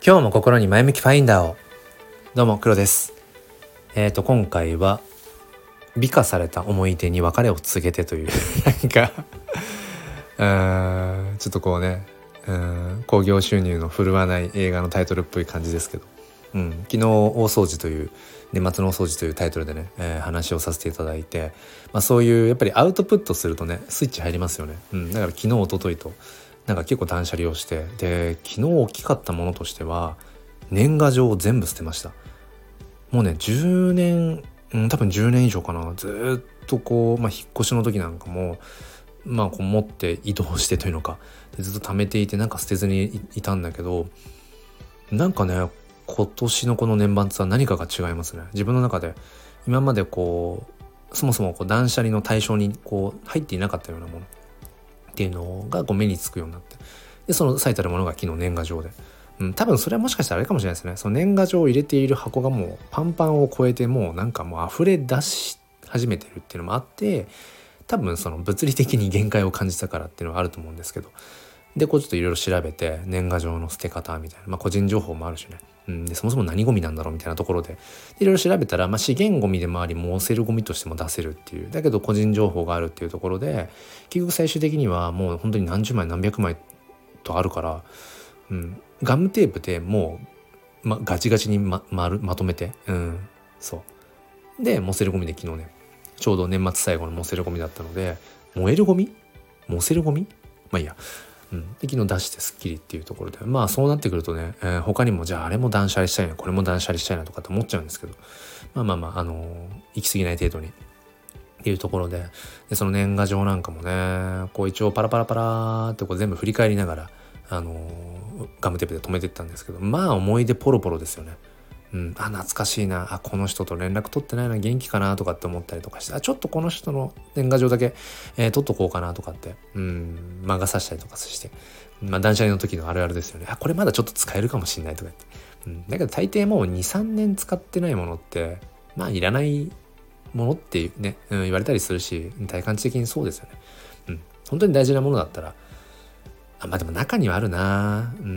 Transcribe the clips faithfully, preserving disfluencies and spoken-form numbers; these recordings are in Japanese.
今日も心に前向きファインダーを。どうも黒です。えーと今回は美化された思い出に別れを告げてというなんかうーんちょっとこうねうーん興行収入の振るわない映画のタイトルっぽい感じですけど、うん、昨日大掃除という年末の大掃除というタイトルでね、えー、話をさせていただいて、まあ、そういうやっぱりアウトプットするとねスイッチ入りますよね、うん、だから昨日一昨日となんか結構断捨離をして、で昨日大きかったものとしては年賀状を全部捨てました。もうねじゅうねん、うん、多分じゅうねん以上かな、ずっとこう、まあ、引っ越しの時なんかもまあこう持って移動してというのかでずっと貯めていてなんか捨てずにいたんだけど、なんかね今年のこの年末は何かが違いますね。自分の中で今までこうそもそもこう断捨離の対象にこう入っていなかったようなものっていうのがこう目につくようになって、でその最たるものが昨日年賀状で、うん、多分それはもしかしたらあれかもしれないですね。その年賀状を入れている箱がもうパンパンを超えてもうなんかもう溢れ出し始めてるっていうのもあって、多分その物理的に限界を感じたからっていうのはあると思うんですけど、でこうちょっといろいろ調べて年賀状の捨て方みたいな、まあ個人情報もあるしね、うん、でそもそも何ゴミなんだろうみたいなところでいろいろ調べたら、まあ、資源ゴミでもあり燃せるゴミとしても出せるっていう、だけど個人情報があるっていうところで結局最終的にはもう本当に何十枚何百枚とあるから、うん、ガムテープでもう、ま、ガチガチに ま, ま, るまとめて、うん、そうで燃せるゴミで昨日ねちょうど年末最後の燃せるゴミだったので、燃えるゴミ燃せるゴミまあいいや、うん、で昨日出してスッキリっていうところで、まあそうなってくるとね、えー、他にもじゃああれも断捨離したいなこれも断捨離したいなとかって思っちゃうんですけど、まあまあまああのー、行き過ぎない程度にっていうところで、でその年賀状なんかもねこう一応パラパラパラってこう全部振り返りながらあのー、ガムテープで留めてったんですけど、まあ思い出ポロポロですよね。うん、あ懐かしいな、あこの人と連絡取ってないな元気かなとかって思ったりとかして、あちょっとこの人の年賀状だけ、えー、取っとこうかなとかってうん漫画さしたりとかして、まあ、断捨離の時のあるあるですよね。あこれまだちょっと使えるかもしれないとか言って、うん、だけど大抵もう にさんねん使ってないものってまあいらないものってね、うん、言われたりするし体感値的にそうですよね。うん、本当に大事なものだったらあまあでも中にはあるな、うん、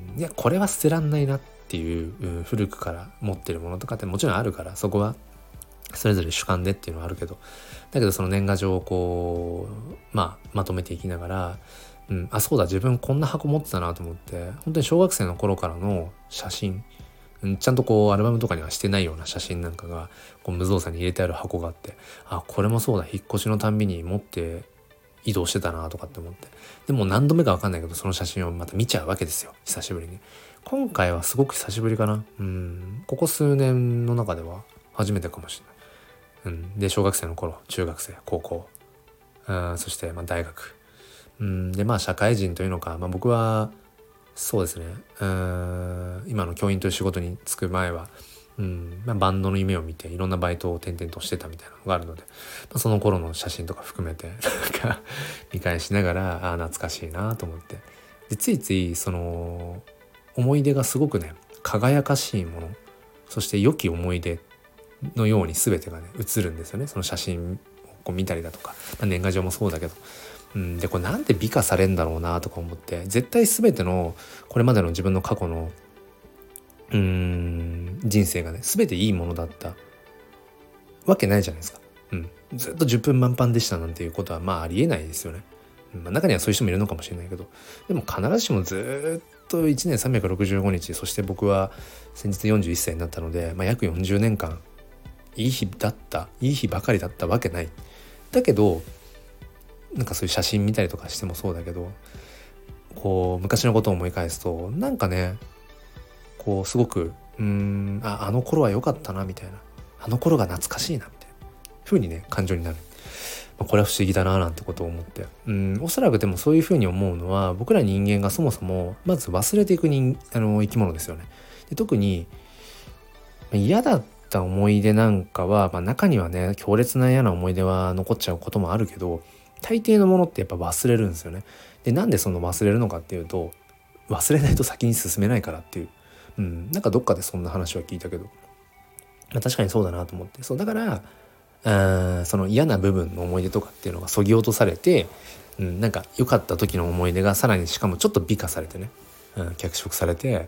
いやこれは捨てらんないなっていう、うん、古くから持ってるものとかってもちろんあるから、そこはそれぞれ主観でっていうのはあるけど、だけどその年賀状をこうまあまとめていきながら、うん、あそうだ自分こんな箱持ってたなと思って、本当に小学生の頃からの写真、うん、ちゃんとこうアルバムとかにはしてないような写真なんかがこう無造作に入れてある箱があって、あこれもそうだ引っ越しのたんびに持って移動してたなとかって思って、でも何度目か分かんないけどその写真をまた見ちゃうわけですよ、久しぶりに。今回はすごく久しぶりかな、うんここ数年の中では初めてかもしれない、うん、で小学生の頃中学生高校、うん、そしてまあ大学、うん、でまあ社会人というのか、まあ、僕はそうですね、うん今の教員という仕事に就く前は、うんまあ、バンドの夢を見ていろんなバイトを転々としてたみたいなのがあるので、まあ、その頃の写真とか含めてなんか見返しながらあ懐かしいなと思って、でついついその思い出がすごくね輝かしいもの、そして良き思い出のように全てがね映るんですよね。その写真をこう見たりだとか、まあ、年賀状もそうだけど、うん、でこれなんで美化されんだろうなとか思って、絶対全てのこれまでの自分の過去のうーん人生がね全ていいものだったわけないじゃないですか、うん、ずっとじゅっぷん満帆でしたなんていうことはまあありえないですよね。まあ、中にはそういう人もいるのかもしれないけど、でも必ずしもずっといちねんさんびゃくろくじゅうごにち、そして僕は先日よんじゅういっさいになったので、まあ、約よんじゅうねんかんいい日だったいい日ばかりだったわけない。だけどなんかそういう写真見たりとかしてもそうだけど、こう昔のことを思い返すとなんかねこうすごくうーん あ, あの頃は良かったなみたいな、あの頃が懐かしいなみたいな風にね感情になる。これは不思議だななんてことを思って、うんおそらくでもそういう風に思うのは僕ら人間がそもそもまず忘れていく人あの生き物ですよね。で特に嫌だった思い出なんかは、まあ、中にはね強烈な嫌な思い出は残っちゃうこともあるけど、大抵のものってやっぱ忘れるんですよね。でなんでその忘れるのかっていうと、忘れないと先に進めないからっていう、うん、なんかどっかでそんな話は聞いたけど、まあ、確かにそうだなと思って、そうだからあその嫌な部分の思い出とかっていうのがそぎ落とされて、うん、なんか良かった時の思い出がさらにしかもちょっと美化されてね、うん、脚色されて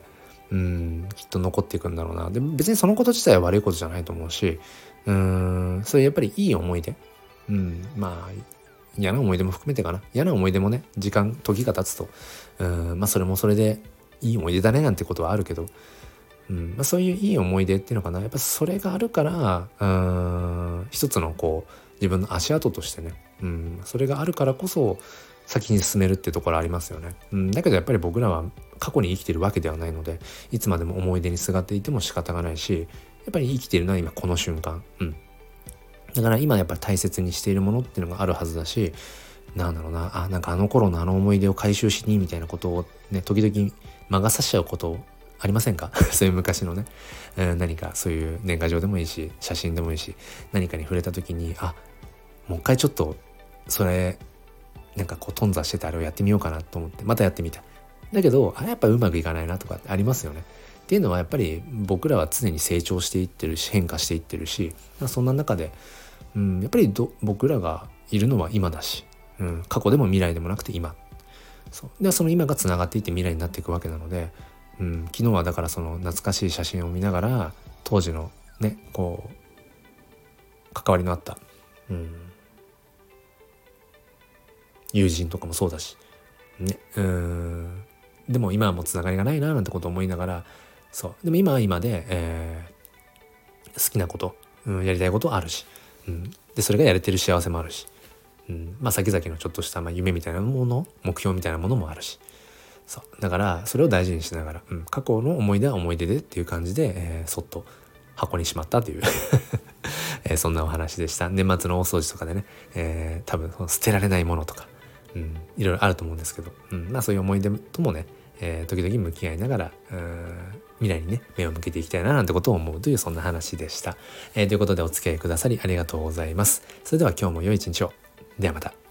うんきっと残っていくんだろうな。で別にそのこと自体は悪いことじゃないと思うし、うーんそれやっぱりいい思い出、うんまあ嫌な思い出も含めてかな。嫌な思い出もね、時間時が経つとうんまあそれもそれでいい思い出だねなんてことはあるけど、うんまあ、そういういい思い出っていうのかな、やっぱそれがあるからうーん一つのこう自分の足跡としてね、うん、それがあるからこそ先に進めるっていうところありますよね、うん、だけどやっぱり僕らは過去に生きてるわけではないので、いつまでも思い出にすがっていても仕方がないし、やっぱり生きているのは今この瞬間、うん、だから今やっぱり大切にしているものっていうのがあるはずだし、なんだろうなあなんかあの頃のあの思い出を回収しにみたいなことをね時々魔が差しちゃうことありませんかそういう昔のね、うん、何かそういう年賀状でもいいし写真でもいいし、何かに触れた時にあもう一回ちょっとそれなんかこう頓挫しててあれをやってみようかなと思ってまたやってみた。だけどあれやっぱうまくいかないなとかありますよね。っていうのはやっぱり僕らは常に成長していってるし変化していってるし、そんな中で、うん、やっぱりど僕らがいるのは今だし、うん、過去でも未来でもなくて今そうでその今がつながっていって未来になっていくわけなので、うん、昨日はだからその懐かしい写真を見ながら当時のねこう関わりのあった、うん、友人とかもそうだし、ね、うんでも今はもうつながりがないななんてことを思いながら、そうでも今は今で、えー、好きなこと、うん、やりたいことあるし、うん、でそれがやれてる幸せもあるし、うん、まあ先々のちょっとした、まあ、夢みたいなもの目標みたいなものもあるし、そうだからそれを大事にしながら、うん、過去の思い出は思い出でっていう感じで、えー、そっと箱にしまったという、えー、そんなお話でした。年末の大掃除とかでね、えー、多分捨てられないものとか、うん、いろいろあると思うんですけど、うん、まあそういう思い出ともね、えー、時々向き合いながら未来にね目を向けていきたいななんてことを思うというそんな話でした、えー、ということでお付き合いくださりありがとうございます。それでは今日も良い一日を。ではまた。